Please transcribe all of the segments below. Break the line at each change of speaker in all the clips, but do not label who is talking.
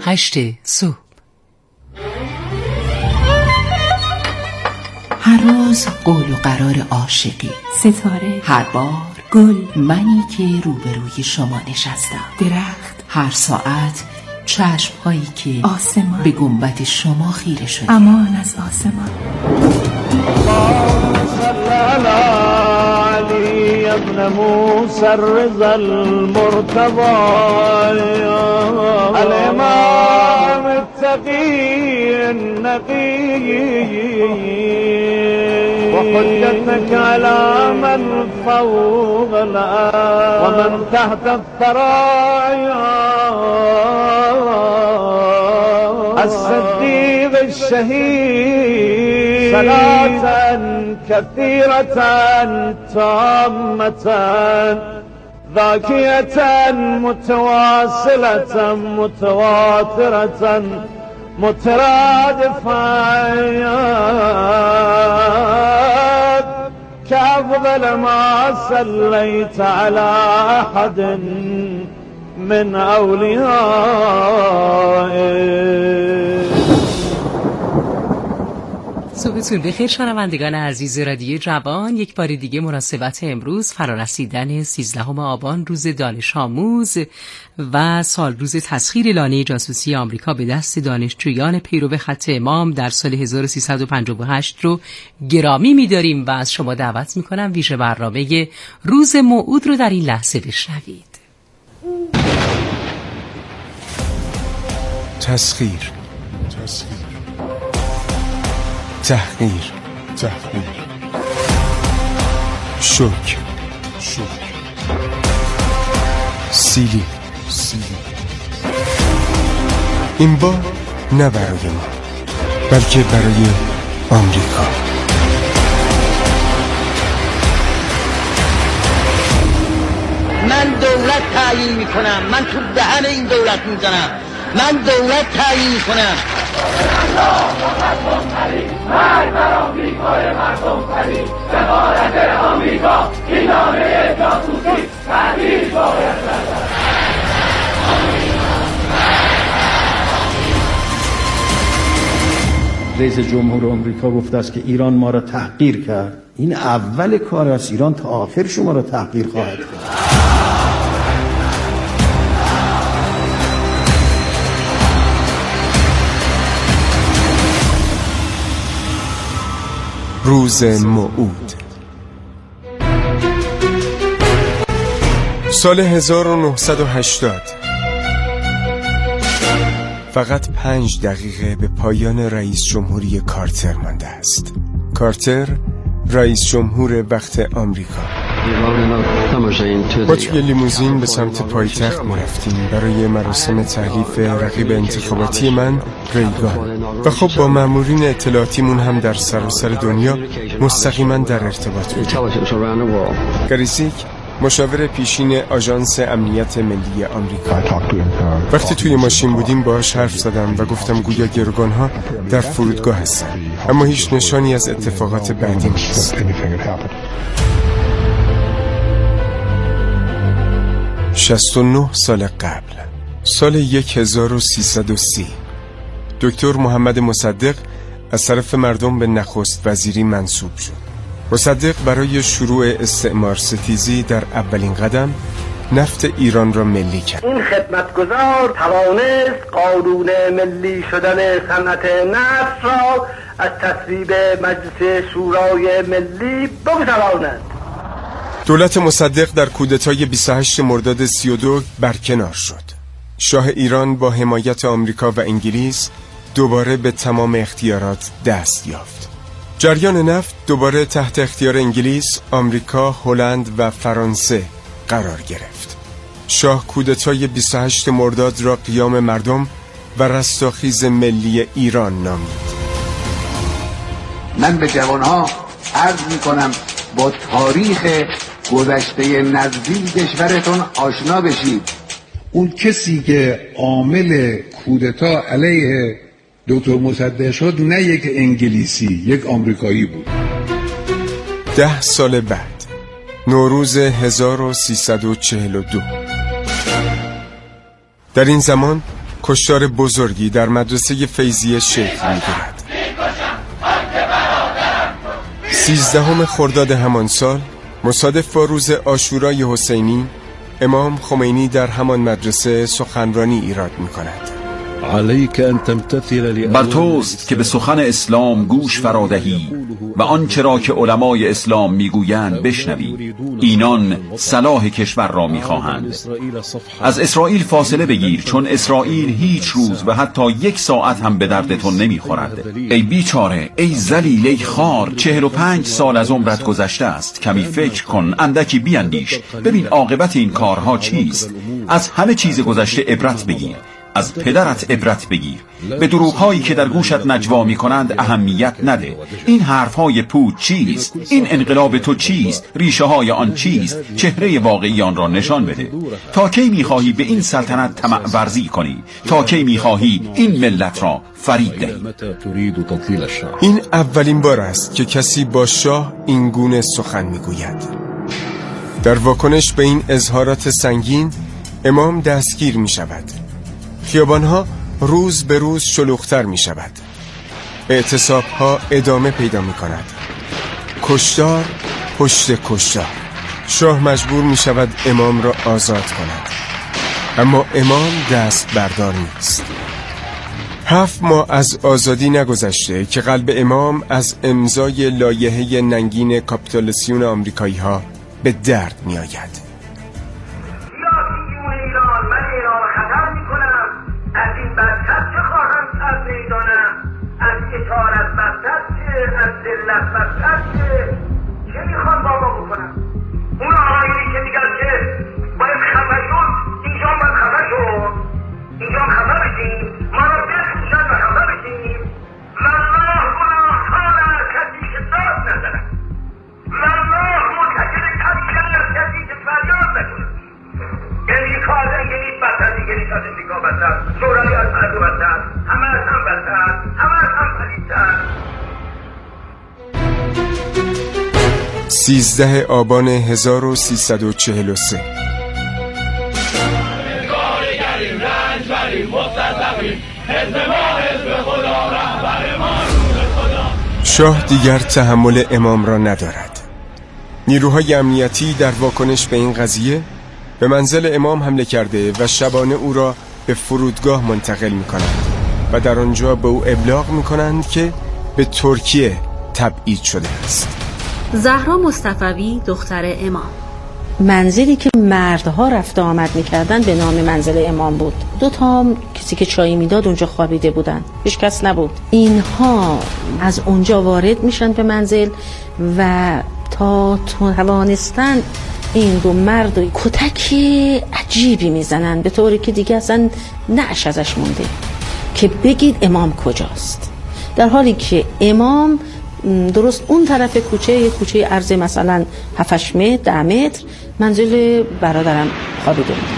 8 صبح.
هر روز قول و قرار عاشقی،
ستاره،
هر بار
گل،
منی که روبروی شما نشستم،
درخت،
هر ساعت چشم‌هایی که
آسمان
به گنبد شما خیره شده.
امان از آسمان.
يا ابن موسى الرضا المرتضى الإمام التقي النقي وحجتك على من فوق الأرض ومن تحت الثرايا الصديق الشهيد صلاة كثيرة تامة ذاكية متواصلة متواترة مترادفة كأفضل ما صليت على أحد من أوليائه.
صبحتون بخیر شنوندگان عزیز رادیو جوان. یک بار دیگه مناسبت امروز فرارسیدن 13 آبان روز دانش آموز و سال روز تسخیر لانه جاسوسی آمریکا به دست دانشجویان پیرو خط امام در سال 1358 رو گرامی می‌داریم و از شما دعوت می‌کنم ویژه برنامه روز موعود رو در این لحظه بشنوید.
تسخیر، تحقیر، شوک، سیلی. این بار نه برای ما بلکه برای آمریکا.
من دولت تعیین میکنم، من تو دهن این دولت میزنم، من دولت تعیین میکنم. مرگ بر آمریکای مردم پری، سفارت آمریکا این نامه جاسوسی تحریر باید بردارد.
رئیس جمهور آمریکا گفته است که ایران ما را تحقیر کرد. این اول کار است. ایران تا آخر شما را تحقیر خواهد کرد.
روز موعود. سال 1980. فقط 5 دقیقه به پایان رئیس جمهوری کارتر مانده است. کارتر رئیس جمهور وقت آمریکا. با توی لیموزین به سمت پایتخت می رفتیم برای مراسم تحلیف رقیب انتخاباتی من، ریگان. و خب با مامورین اطلاعاتیمون هم در سراسر دنیا مستقیما در ارتباط بودیم. گریزیک مشاور پیشین آژانس امنیت ملی آمریکا. وقتی توی ماشین بودیم باهاش حرف زدم و گفتم گویا گروگان‌ها در فرودگاه هستن، اما هیچ نشانی از اتفاقات بعدی نیست. 69 سال قبل، سال 1330، دکتر محمد مصدق از طرف مردم به نخست وزیری منصوب شد. مصدق برای شروع استعمار ستیزی در اولین قدم نفت ایران را ملی کرد.
این خدمتگزار توانست قانون ملی شدن صنعت نفت را از تصویب مجلس شورای ملی بگذراند.
دولت مصدق در کودتای 28 مرداد 32 برکنار شد. شاه ایران با حمایت آمریکا و انگلیس دوباره به تمام اختیارات دست یافت. جریان نفت دوباره تحت اختیار انگلیس، آمریکا، هلند و فرانسه قرار گرفت. شاه کودتای 28 مرداد را قیام مردم و رستاخیز ملی ایران نامید.
من به جوانها عرض میکنم با تاریخ گذشته نزدیک کشورتون آشنا بشید.
اون کسی که عامل کودتا علیه دکتر مصدق شد نه یک انگلیسی، یک آمریکایی بود.
10 سال بعد، نوروز 1342، در این زمان کشتار بزرگی در مدرسه فیضیه شکل می‌گیرد. 13 خرداد همان سال، مصادف با روز عاشورای حسینی، امام خمینی در همان مدرسه سخنرانی ایراد می‌کند.
بر توست که به سخن اسلام گوش فرادهی و آنچه را که علمای اسلام میگویند بشنوی. اینان صلاح کشور را میخواهند. از اسرائیل فاصله بگیر، چون اسرائیل هیچ روز و حتی 1 ساعت هم به دردتون نمیخورد. ای بیچاره، ای ذلیل، ای خار، 45 سال از عمرت گذشته است. کمی فکر کن، اندکی بیندیش، ببین عاقبت این کارها چیست. از همه چیز گذشته عبرت بگیر، از پدرت عبرت بگیر. به دروغ‌هایی که در گوشت نجوا می‌کنند اهمیت نده. این حرف‌های پوچ چیست؟ این انقلاب تو چیست؟ ریشه‌های آن چیست؟ چهره واقعی آن را نشان بده. تا کی می‌خواهی به این سلطنت طمع ورزی کنی؟ تا کی می‌خواهی این ملت را فریب دهی؟
این اولین بار است که کسی با شاه این گونه سخن می‌گوید. در واکنش به این اظهارات سنگین، امام دستگیر می‌شود. خیابانها روز به روز شلوغ‌تر می شود. اعتصابها ادامه پیدا می کند. کشتار پشت کشتار. شاه مجبور می شود امام را آزاد کند، اما امام دست بردار نیست. 7 ماه از آزادی نگذشته که قلب امام از امضای لایحه ننگین کاپیتولاسیون آمریکایی ها به درد می آید.
چه میخوان بابا بکنن؟ اون آقایونی که میگن که باید خفه شد، اینجا باید خفه شد، اینجا خفه بشیم، ما را بخوشن و خفه بشیم. والله گناهکار کسی که داد نزنه، والله مرتکب کمتر کسی که فریاد نکنه. امریکا از انگلیس بدتر، انگلیس از امریکا بدتر، شوروی از مردم بدتر، همه از هم بدتر، همه از هم پلیدتر.
13 آبان 1343. شاه دیگر تحمل امام را ندارد. نیروهای امنیتی در واکنش به این قضیه به منزل امام حمله کرده و شبانه او را به فرودگاه منتقل می کنند و در آنجا به او ابلاغ می کنند که به ترکیه تبعید شده است.
زهرا مصطفوی دختر امام.
منزلی که مردها رفت آمد میکردن به نام منزل امام بود. 2 تا کسی که چای میداد اونجا خوابیده بودن، هیچ کس نبود. اینها از اونجا وارد میشن به منزل و تا توانستن این 2 مرد کتک عجیبی میزنن، به طوری که دیگه اصلا نعش ازش مونده که بگید امام کجاست، در حالی که امام درست اون طرف کوچه عرض مثلا 7-8 متر 10 متر منزل برادرم خوابیده بود.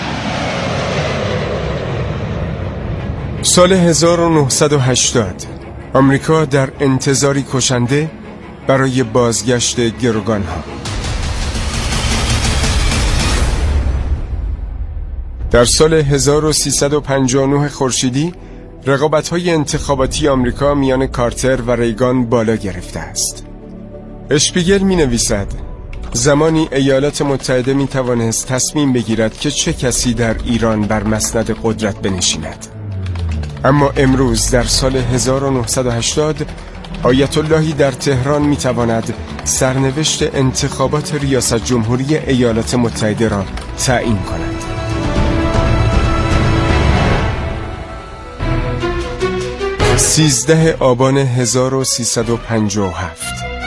سال 1980 آمریکا در انتظاری کشنده برای بازگشت گروگانها. در سال 1359 خورشیدی رقابت‌های انتخاباتی آمریکا میان کارتر و ریگان بالا گرفته است. اشپیگل می‌نویسد زمانی ایالات متحده می‌توانست تصمیم بگیرد که چه کسی در ایران بر مسند قدرت بنشیند، اما امروز در سال 1980 آیت اللهی در تهران می‌تواند سرنوشت انتخابات ریاست جمهوری ایالات متحده را تعیین کند. 13 آبان 1357.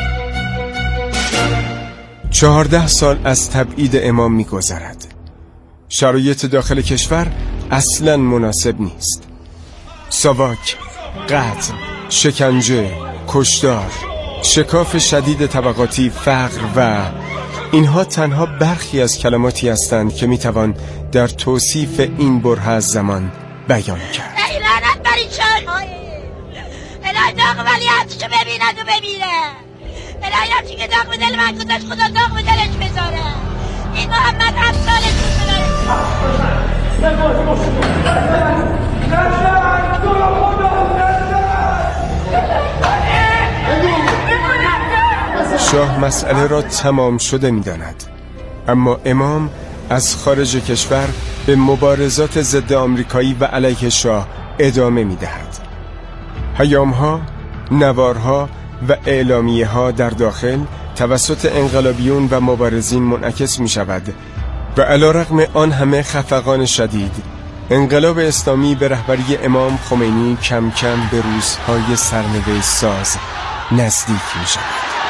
14 سال از تبعید امام می‌گذرد. شرایط داخل کشور اصلاً مناسب نیست. ساواک، قتل، شکنجه، کشتار، شکاف شدید طبقاتی، فقر و اینها تنها برخی از کلماتی هستند که میتوان در توصیف این بره از زمان بیان کرد.
ای لعنت بر این شهر، الهی داغ ولیعتشو ببیند و بمیره. الهی همچی که داغ به دل من گذاشت خدا داغ به دلش بذاره. این محمد همسالش بذاره.
شاه مسئله را تمام شده می داند، اما امام از خارج کشور به مبارزات ضد آمریکایی و علیه شاه ادامه می دهد. پیام‌ها، نوارها و اعلامیه‌ها در داخل توسط انقلابیون و مبارزین منعکس می شود و علیرغم آن همه خفقان شدید، انقلاب اسلامی به رهبری امام خمینی کم کم به روزهای سرنوشت ساز نزدیک می شود.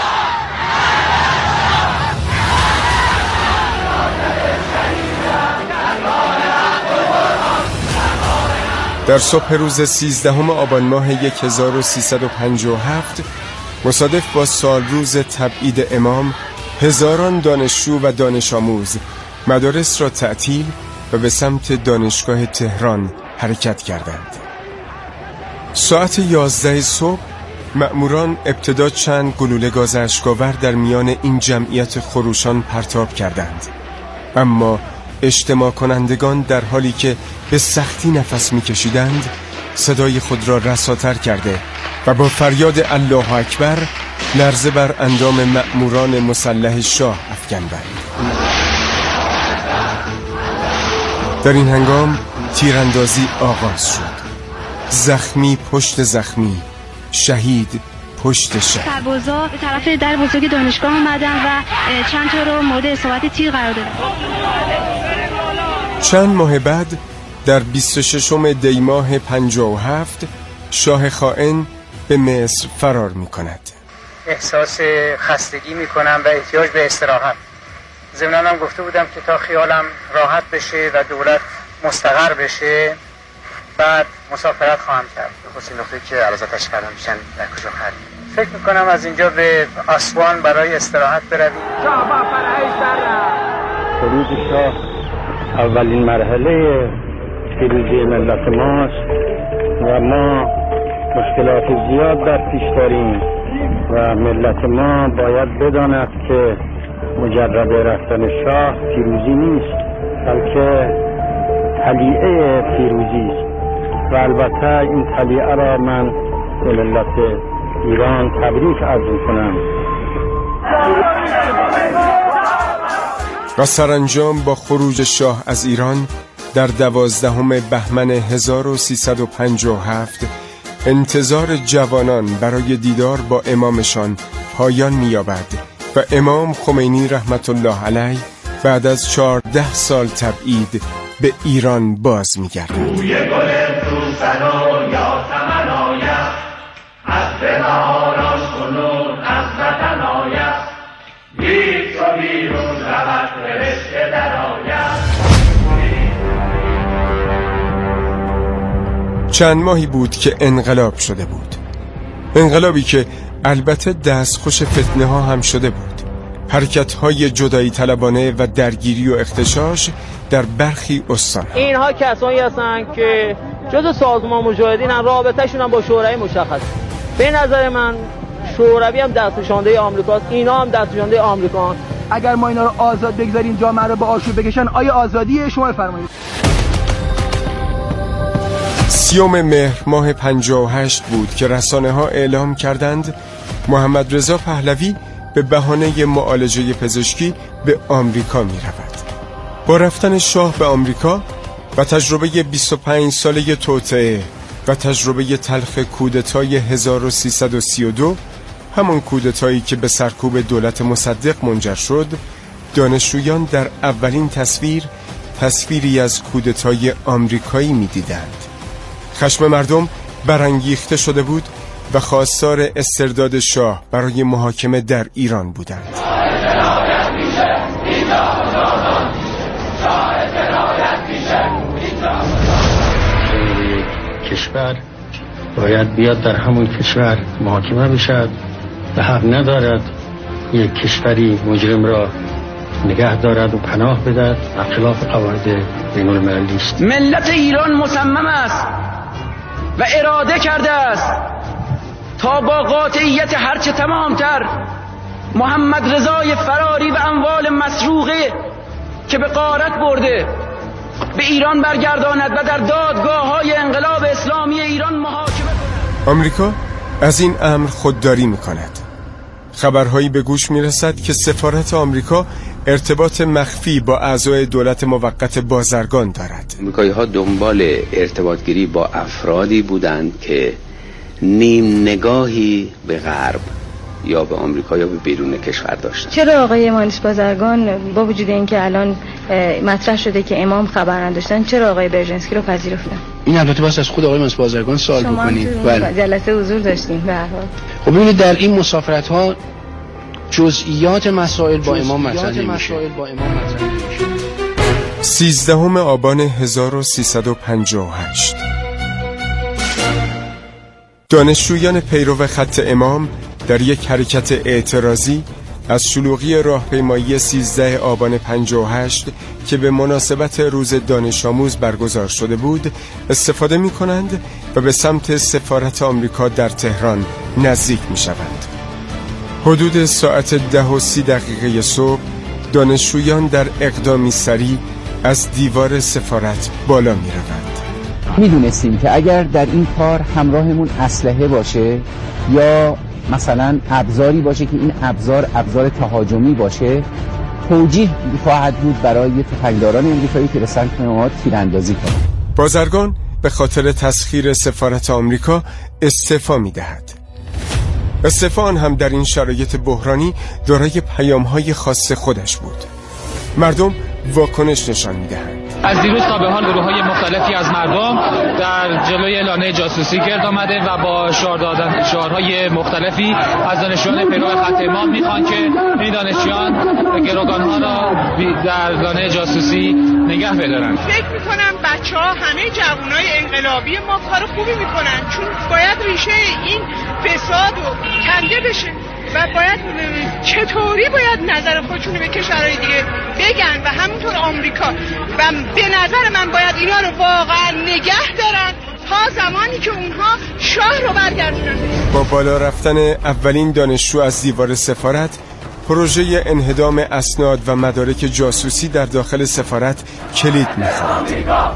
در صبح روز 13 آبان ماه 1357 مصادف با سالروز تبعید امام، هزاران دانشجو و دانش آموز مدارس را تعطیل و به سمت دانشگاه تهران حرکت کردند. ساعت 11 صبح مأموران ابتدا چند گلوله گاز اشک‌آور در میان این جمعیت خروشان پرتاب کردند، اما اجتماع کنندگان در حالی که به سختی نفس می‌کشیدند صدای خود را رساتر کرده و با فریاد الله اکبر لرزه بر اندام مأموران مسلح شاه افکندند. در این هنگام تیراندازی آغاز شد. زخمی پشت زخمی، شهید پشت شهید.
سربازا به طرف در بزرگ دانشگاه اومدن و چند تا رو مورد اصابت تیر قرار دادن.
چند ماه بعد در 26 دی ماه 57 شاه خائن به مصر فرار می کند.
احساس خستگی می کنم و احتیاج به استراحت. ضمناً هم گفته بودم که تا خیالم راحت بشه و دولت مستقر بشه بعد مسافرت خواهم کرد. خصوصی نقطه‌ای که علازتش کردم میشن در کجا خرید. فکر میکنم از اینجا به آسوان برای استراحت برویم.
شاه با فرهش
خروج شاه اولین مرحله پیروزی ملت ماست و ما مشکلات زیاد در پیش داریم و ملت ما باید بداند که مجرد رفتن شاه پیروزی نیست، بلکه طلیعه پیروزی است و البته این طلیعه را من به ملت ایران تبریک عرض می‌کنم.
و سرانجام با خروج شاه از ایران در 12 بهمن 1357 انتظار جوانان برای دیدار با امامشان پایان می‌یابد و امام خمینی رحمت الله علیه بعد از 14 سال تبعید به ایران باز می‌گردد.
روی گل سوسن و یاسمن آید، از بهاراش کنون از وطن آید، گیر چو بیرون رود فرشته در آید.
چند ماهی بود که انقلاب شده بود، انقلابی که البته دستخوش فتنه ها هم شده بود. حرکت های جدایی طلبانه و درگیری و اغتشاش در برخی استان.
اینها کسانی هستن که جزء سازمان مجاهدین هم، رابطه‌شون هم با شوروی مشخص. به نظر من شوروی هم دستنشانده آمریکاست، اینا هم دستنشانده آمریکان.
اگر ما اینا رو آزاد بگذاریم جامعه رو به آشوب بکشن، آیا آزادیه؟ شما بفرمایید.
30 مهر ماه 58 بود که رسانه ها اعلام کردند محمد رضا پهلوی به بهانه معالجه پزشکی به آمریکا می رود. با رفتن شاه به آمریکا و تجربه 25 ساله توطئه و تجربه تلخ کودتای 1332، همون کودتایی که به سرکوب دولت مصدق منجر شد، دانشجویان در اولین تصویری از کودتای آمریکایی می دیدند. خشم مردم برانگیخته شده بود و خواستار استرداد شاه برای محاکمه در ایران بودند.
کشور باید بیاد در همون کشور محاکمه بشد و حق ندارد یک کشوری مجرم را نگه دارد و پناه بدهد، خلاف قواعد بین المللی است.
ملت ایران مصمم است و اراده کرده است تا با قاطعیت هرچه تمامتر محمد رضای فراری و اموال مسروقه که به غارت برده به ایران برگرداند و در دادگاه‌های انقلاب اسلامی ایران محاکمه کند.
آمریکا از این امر خودداری می‌کند. خبرهایی به گوش می‌رسد که سفارت آمریکا ارتباط مخفی با اعضای دولت موقت بازرگان دارد.
آمریکایی‌ها دنبال ارتباطگیری با افرادی بودند که نیم نگاهی به غرب یا به آمریکا یا به بیرون کشور داشتن.
چرا آقای مانیش بازرگان با وجود اینکه الان مطرح شده که امام خبر نداشتن، چرا آقای برژنسکی رو پذیرفتن؟
این البته باید از خود آقای مانیش بازرگان سوال بکنید.
بله. جلسه حضور داشتیم به هر حال.
خب ببینید در این مسافرت‌ها جزئیات مسائل با امام مطرح میشه.
13 آبان 1358 دانشجویان پیرو خط امام در یک حرکت اعتراضی از شلوغی راهپیمایی 13 آبان 58 که به مناسبت روز دانش آموز برگزار شده بود استفاده می کنند و به سمت سفارت آمریکا در تهران نزدیک می شوند. حدود ساعت 10:30 صبح دانشجویان در اقدامی سریع از دیوار سفارت بالا می روند.
میدونستیم که اگر در این کار همراهمون اسلحه باشه یا مثلا ابزاری باشه که این ابزار تهاجمی باشه، توجیه خواهد بود برای تفنگداران امریکایی که به سمت ما تیراندازی کنند.
بازرگان به خاطر تسخیر سفارت آمریکا استعفا می‌دهد. استعفا آن هم در این شرایط بحرانی دارای پیام‌های خاص خودش بود. مردم واکنش نشان می‌دهند.
از دیروز تا به حال گروه‌های مختلفی از مردم در جلوی لانه جاسوسی گرد آمده و با شعارهای مختلفی از دانشجویان پیرو خط امام میخوان که این دانشجویان گروگان‌ها را در لانه جاسوسی نگه بدارن.
فکر میکنم بچه‌ها همه جوانای انقلابی ما کار خوبی میکنن، چون باید ریشه این فساد رو کنده بشه و باید چطوری باید نظر خودشون رو به کشورهای دیگه بگن و همونطور آمریکا و به نظر من باید اینا رو واقعا نگه دارن تا زمانی که اونها شاه رو برگردونن.
با بالا رفتن اولین دانشجو از دیوار سفارت، پروژه انهدام اسناد و مدارک جاسوسی در داخل سفارت کلید می‌خورد.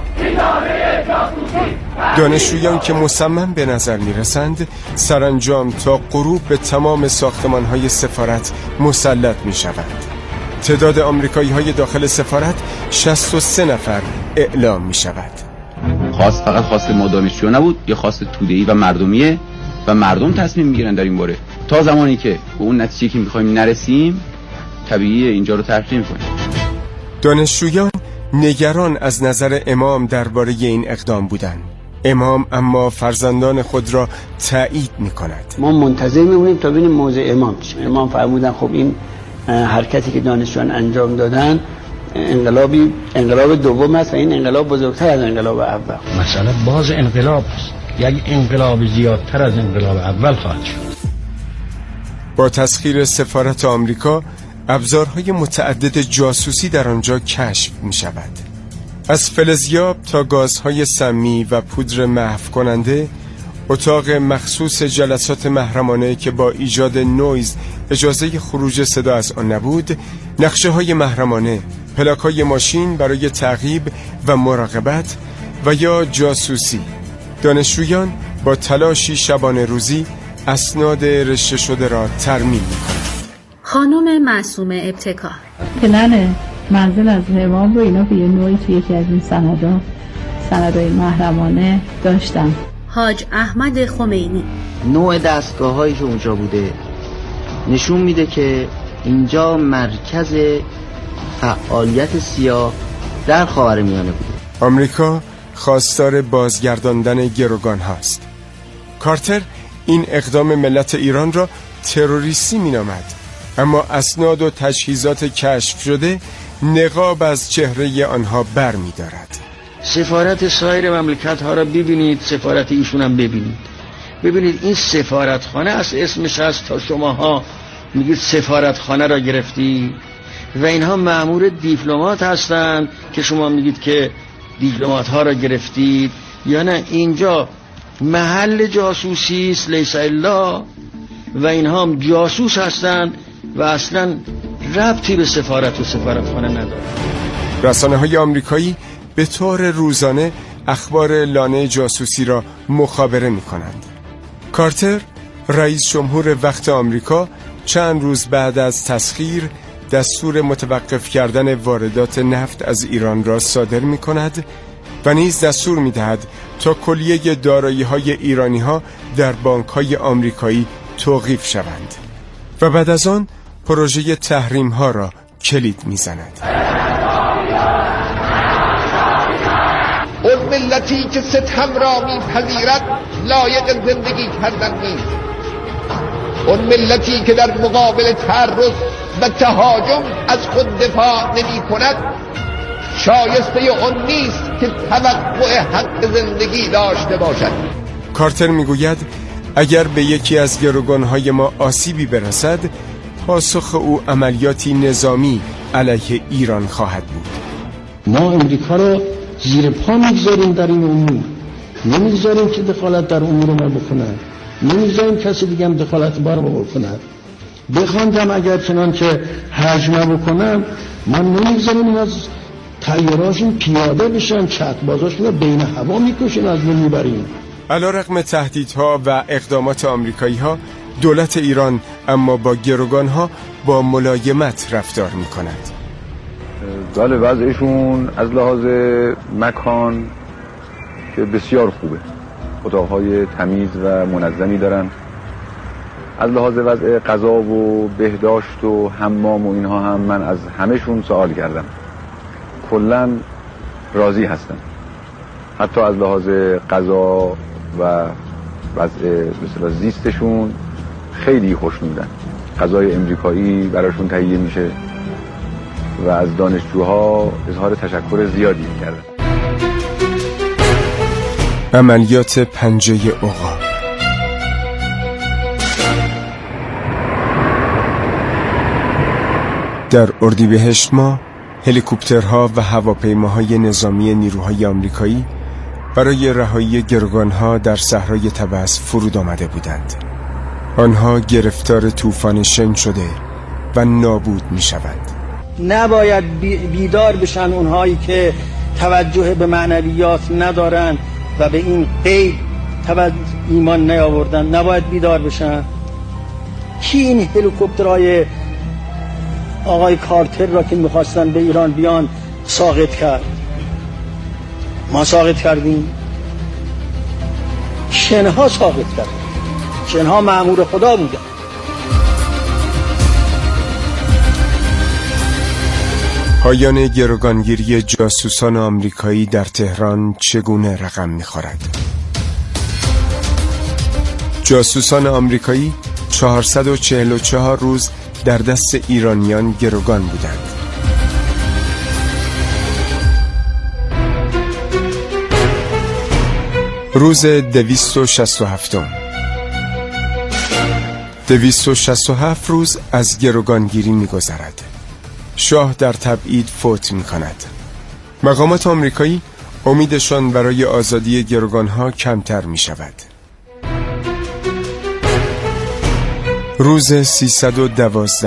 دانشجویان که مصمم به نظر می‌رسند سرانجام تا غروب به تمام ساختمان‌های سفارت مسلط می‌شوند. تعداد آمریکایی‌های داخل سفارت 63 نفر اعلام می‌شود.
فقط خواست ما دانشجو نبود، یا خواست توده‌ای و مردمیه و مردم تصمیم می‌گیرن در این باره. تا زمانی که به اون نتیجه‌ای که می‌خوایم نرسیم طبیعیه اینجا رو ترک نمی‌کنیم.
دانشجویان نگران از نظر امام درباره این اقدام بودند. امام اما فرزندان خود را تایید می‌کند.
ما منتظر می‌مونیم تا ببینیم موضع امام چیه. امام فرمودن خب این حرکتی که دانشجویان انجام دادن انقلاب دوم است و این انقلاب بزرگتر از انقلاب اول.
مسئله باز انقلاب است. یک انقلاب زیادتر از انقلاب اول خواهد شد.
با تسخیر سفارت آمریکا ابزارهای متعدد جاسوسی در آنجا کشف می شود. از فلزیاب تا گازهای سمی و پودر محو کننده، اتاق مخصوص جلسات محرمانه که با ایجاد نویز اجازه خروج صدا از آن نبود، نقشه های محرمانه، پلاک های ماشین برای تعقیب و مراقبت و یا جاسوسی. دانشجویان با تلاشی شبانه روزی اسناد رشته شده را ترمیم می‌کنند.
خانم معصومه ابتکار
پلن منزل از امام رو اینا به یه نوعی توی یکی از این سندهای محرمانه داشتم.
حاج احمد خمینی
نوع دستگاه‌هایی که اونجا بوده نشون میده که اینجا مرکز فعالیت سیاه در خاورمیانه بوده.
آمریکا خواستار بازگرداندن گروگان هاست. کارتر این اقدام ملت ایران را تروریستی مینامد، اما اسناد و تجهیزات کشف شده نقاب از چهره آنها بر می دارد.
سفارت سایر مملکت ها را ببینید، سفارت ایشون هم ببینید این سفارتخانه است، اسمش هست تا شماها میگید سفارتخانه را گرفتی و اینها مأمور دیپلمات هستند که شما میگید که دیپلمات ها را گرفتید، یا نه اینجا محل جاسوسی است لیس الا و اینها هم جاسوس هستند و اصلا ربطی به سفارت و سفارتخانه ندارند.
رسانه‌های آمریکایی به طور روزانه اخبار لانه جاسوسی را مخابره می کنند. کارتر، رئیس جمهور وقت آمریکا، چند روز بعد از تسخیر دستور متوقف کردن واردات نفت از ایران را صادر می کند و نیز دستور می دهد تا کلیه دارایی‌های ایرانی‌ها در بانک‌های آمریکایی توقیف شوند و بعد از آن پروژه تحریم‌ها را کلید می زند.
اون ملتی که ستم را میپذیرد لایق زندگی کردن نیست. اون ملتی که در مقابل تعرض و تهاجم از خود دفاع نمی کند شایسته اون نیست که توقع حق زندگی داشته باشد.
کارتر میگوید اگر به یکی از گروگان‌های ما آسیبی برسد پاسخ او عملیاتی نظامی علیه ایران خواهد بود.
ما امریکا رو زیر پا میگذاریم در این امور، نمیگذاریم که دخالت در امور ما بکنن، نمیگذاریم کسی دیگه هم دخالت بار ما بکنن. بخواندم اگر چنان که هجمه بکنن ما نمیگذاریم از طیاراشون پیاده بشن، چتربازاشون رو بین هوا میکشن، از ما میبریم.
علیرغم تهدیدها و اقدامات آمریکایی‌ها، دولت ایران اما با گروگان‌ها با ملایمت رفتار می‌کند.
بله، وضعشون از لحاظ مکان که بسیار خوبه، اتاق‌های تمیز و منظمی دارن. از لحاظ وضع غذا و بهداشت و حمام و اینها هم من از همه‌شون سوال کردم، کلاً راضی هستم. حتی از لحاظ غذا و وضع مثلا زیستشون خیلی خوشنودن. غذای امریکایی براشون تهیه میشه و از دانشجوها اظهار تشکر زیادی کردن.
عملیات پنجه عقاب. در اردیبهشت ماه هلیکوپترها و هواپیماهای نظامی نیروهای آمریکایی برای رهایی گروگانها در صحرای طبس فرود آمده بودند. آنها گرفتار طوفان شن شده و نابود می شوند.
نباید بیدار بشن اونهایی که توجه به معنویات ندارن و به این غیب ایمان نیاوردن، نباید بیدار بشن. کی این هلیکوپترهای آقای کارتر را که میخواستن به ایران بیان ساقط کرد؟ ما ساقط کردیم؟ شنها ساقط کردیم، شنها مأمور خدا بودن.
پایان گروگانگیری جاسوسان آمریکایی در تهران چگونه رقم می‌خورد؟ جاسوسان آمریکایی 444 روز در دست ایرانیان گروگان بودند. روز 267 267 روز از گروگانگیری می‌گذرد. شاه در تبعید فوت می‌کند. مقامات آمریکایی امیدشان برای آزادی گروگانها کمتر می‌شود. روز 312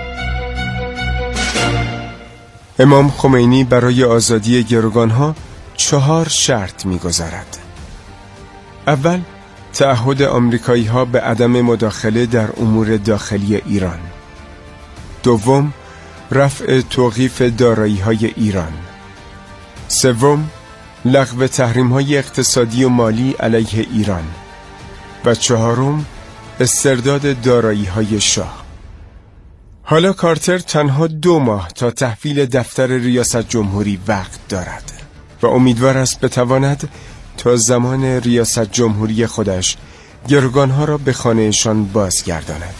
امام خمینی برای آزادی گروگانها 4 شرط می‌گذارد. اول، تعهد آمریکایی‌ها به عدم مداخله در امور داخلی ایران. دوم، رفع توقیف دارایی‌های ایران. سوم، لغو تحریم‌های اقتصادی و مالی علیه ایران. و چهارم، استرداد دارایی‌های شاه. حالا کارتر تنها 2 ماه تا تحویل دفتر ریاست جمهوری وقت دارد و امیدوار است بتواند تا زمان ریاست جمهوری خودش گروگانها را به خانهشان بازگرداند.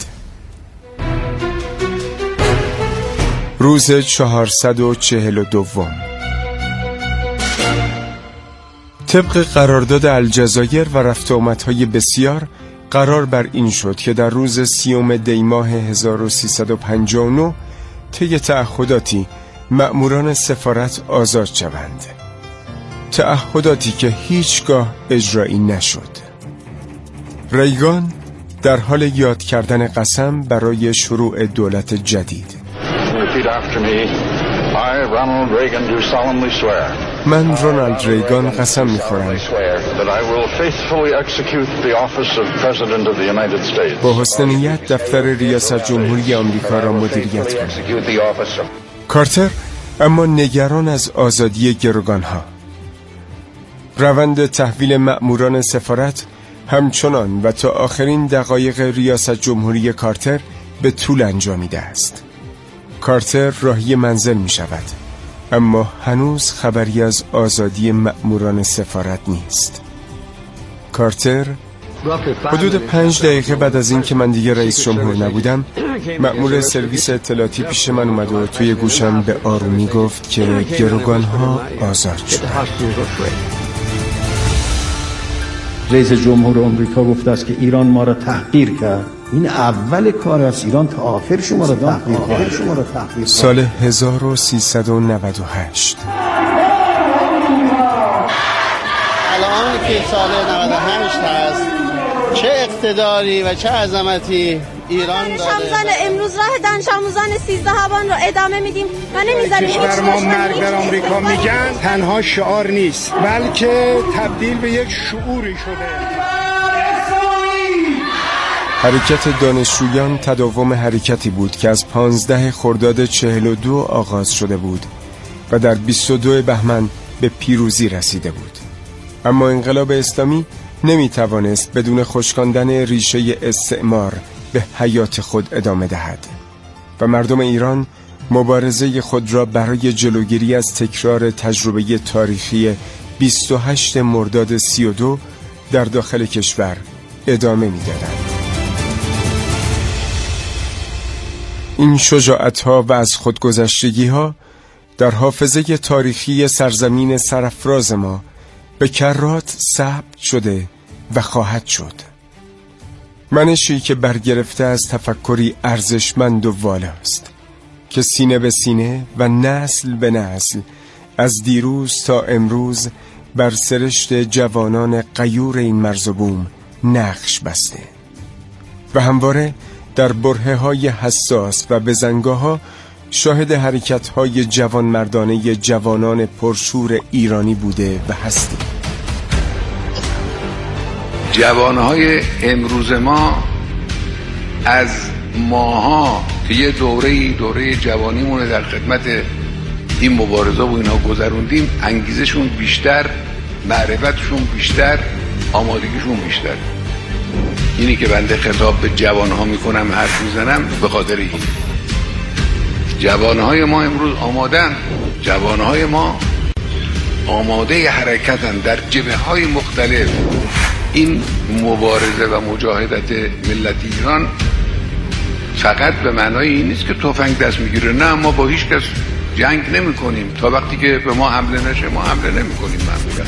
روز 442 طبق قرارداد الجزایر و رفت آمدهای بسیار قرار بر این شد که در روز 30 دی ماه 1359 طی تعهداتی مأموران سفارت آزاد شوند. تعهداتی که هیچگاه اجرایی نشد. ریگان در حال یاد کردن قسم برای شروع دولت جدید.
Repeat after me.
من رونالد ریگان قسم می‌خورم با حسن نیت دفتر ریاست جمهوری آمریکا را مدیریت کنم. کارتر اما نگران از آزادی گروگان‌ها. روند تحویل مأموران سفارت همچنان و تا آخرین دقایق ریاست جمهوری کارتر به طول انجامیده است. کارتر راهی منزل می شود، اما هنوز خبری از آزادی مأموران سفارت نیست. کارتر حدود 5 دقیقه بعد از این که من دیگه رئیس جمهور نبودم، مأمور سرویس اطلاعاتی پیش من اومد و توی گوشم به آرومی گفت که گروگان‌ها آزاد شدن.
رئیس جمهور آمریکا گفته است که ایران ما را تحقیر کرد. این اول کار است. ایران تا آخر شما را تحقیر کرد.
سال 1398
الان که سال 98 هست، چه اقتداری و چه عظمتی ایران داره.
شاموزان امروز راه دانش آموزان 13 آبان رو ادامه میدیم و نمیذاریم هیچ
ما مرگ در آمریکا میگن تنها شعار نیست، بلکه تبدیل به یک شعوری شده.
حرکت دانشجویان تداوم حرکتی بود که از 15 خرداد 42 آغاز شده بود و در 22 بهمن به پیروزی رسیده بود. اما انقلاب اسلامی نمیتوانست بدون خشکاندن ریشه استعمار به حیات خود ادامه دهد و مردم ایران مبارزه خود را برای جلوگیری از تکرار تجربه تاریخی 28 مرداد 32 در داخل کشور ادامه می‌دادند. این شجاعت‌ها و از خودگذشتگی‌ها در حافظه تاریخی سرزمین سرافراز ما به کرات ثبت شده و خواهد شد. منشی که برگرفته از تفکری ارزشمند و والاست که سینه به سینه و نسل به نسل از دیروز تا امروز بر سرشت جوانان غیور این مرز و بوم نقش بسته و همواره در برهه‌های حساس و بزنگاه‌ها شاهد حرکت‌های جوانمردانه جوانان پرشور ایرانی بوده و هستیم.
جوانهای امروز ما از ماها که یه دوره جوانیمونه در خدمت این مبارزه و اینها گذروندیم، انگیزشون بیشتر، معرفتشون بیشتر، آمادگیشون بیشتر. اینی که بنده خطاب به جوانها میکنم، حرف میزنم به خاطر این. جوانهای ما امروز آمادن، جوانهای ما آماده حرکتن در جبهه‌های مختلف. این مبارزه و مجاهدت ملت ایران فقط به معنای این نیست که تفنگ دست میگیره. نه، ما با هیچ کس جنگ نمی کنیم تا وقتی که به ما حمله نشه ما حمله نمی کنیم. معمولا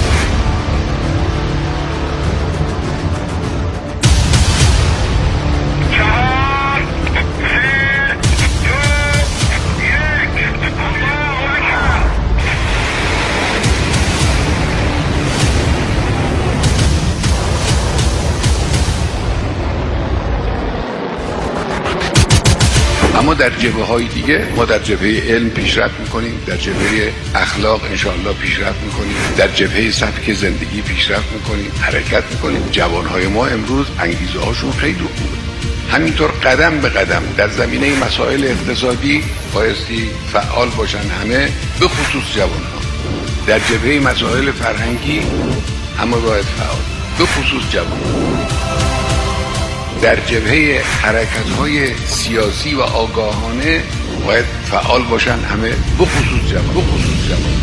اما در جبهه های دیگه ما در جبهه علم پیشرفت میکنیم، در جبهه اخلاق انشاءالله پیشرفت میکنیم، در جبهه سبک زندگی پیشرفت میکنیم، حرکت میکنیم. جوانهای ما امروز انگیزه هاشون خیلی خوبه. همینطور قدم به قدم در زمینه مسائل اقتصادی بایستی فعال باشن همه، به خصوص جوانها. در جبهه مسائل فرهنگی همه باید فعال، به خصوص جوانها. در جبهه حرکت‌های سیاسی و آگاهانه باید فعال باشن همه، به خصوص جوان.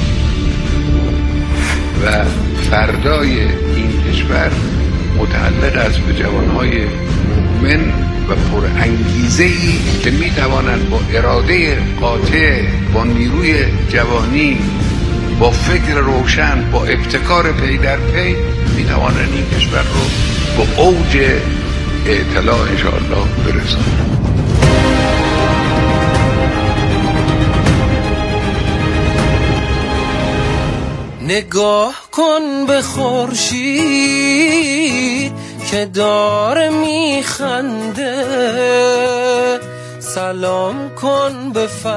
و فردای این کشور متعلق است به جوانهای مؤمن و پرانگیزه‌ای که می‌توانند با اراده قاطع، با نیروی جوانی، با فکر روشن، با ابتکار پی در پی می‌توانند این کشور رو با اوج اطلاع انشاءالله برسان.
نگاه کن به خورشید که داره میخنده، سلام کن به